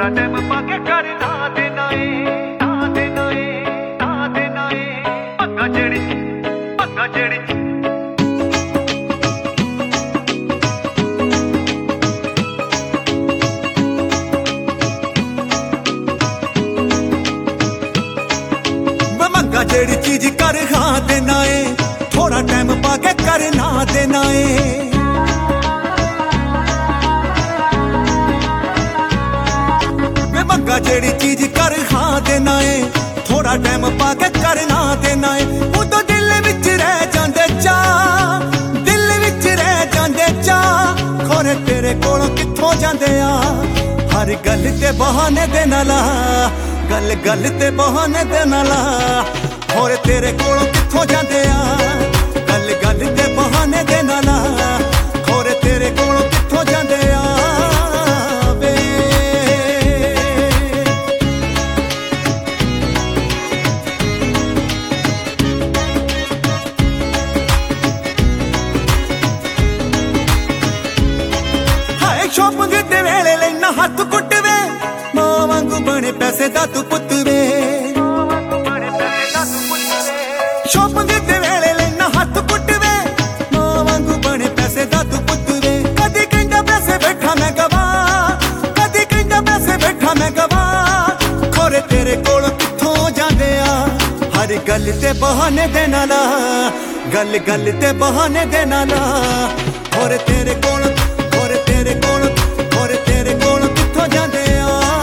थोड़ा टाइम पाके कर ना देना ए, ना देना ए, ना देना ए, पक्का जेड़ी पक्का जेड़ी जेड़ी चीज कर हाँ देना है, थोड़ा टाइम पाके कर ना देना है। वे मंगा जेड़ी चीज कर हाँ देना है, थोड़ा टाइम पाके कर ना देना है। उदों दिल विच रह जांदे चा, दिल विच रह जांदे चा, खोरे तेरे कोलों कित्थों जांदे आ। हर गल ते बहाने दे नाला, गल गल ते बहाने दे नाला, होरे तेरे कोलों कित्थों जांदे आ। गल गल ते बहाने दे नाला, होरे तेरे कोलों कित्थों जांदे आ वे। हाय शॉपिंग दे वेले लेना हत्थ कुटवे, मां वांगू बने पैसे दा तू पुੱਤ वे। शॉपिंग दे वेले लेना हत्थ कुटवे, मां वांगू बने पैसे दा तू पुੱਤ वे। कदी कहंदा पैसे बैठा मैं गवा, कदी कहंदा पैसे बैठा मैं गवा, खोरे तेरे कोल कित्थों जांदे आ। हर गल ते बहाने दे नाला, गल गल ते बहाने दे नाला, खोरे तेरे कोल, खोरे तेरे कोल, खोरे तेरे कोल कित्थों जांदे आ।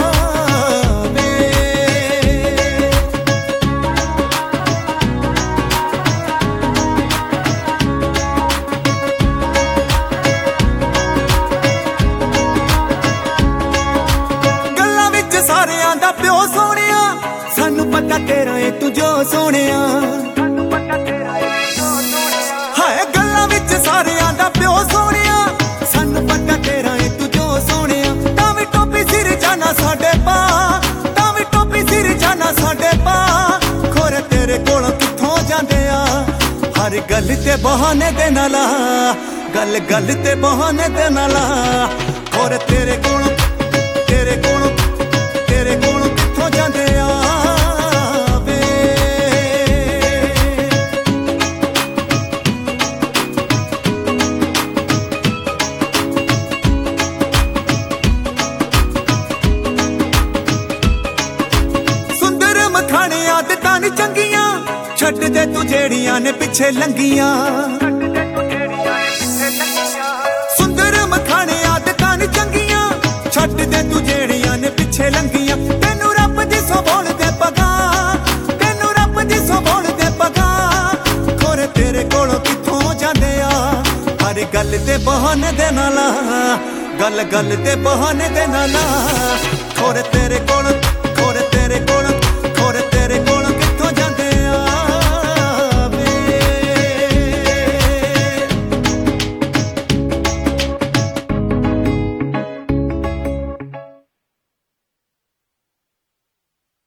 सारियां दा प्यो सोनिया, सानू पता तेरा है तू जो सोनिया। हाय गल्लां विच सारियां दा प्यो सोनिया, सानू पता तेरा है तू जो सोनिया। तावी टोपी सिर जाना साडे पा, तावी टोपी सिर जाना साडे पा, खोरे तेरे कोलों कित्थों जांदे आ। हर गल ते बहाने दे नाला, गल गल ते बहाने दे नाला, खोरे तेरे कोलों, तेरे कोलों, तेरे कोलों कित्थों जांदे आ वे। सुंदर मखाने आदतां नी चंगियां, छड्ड दे तू जेड़ियां ने पिछे लंघियां। सुंदर मखाने आदतां नी चंगियां, छड्ड दे तू जेड़ियां ने पिछे लंघियां। तेनू रब दी सोबण दे पगा, तेनू रब दी सोबण दे पगा, खोरे तेरे कोलों कित्थों जांदे आ। हर गल ते बहाने दे नाला, गल गल ते बहाने दे नाला, खोरे तेरे कोलों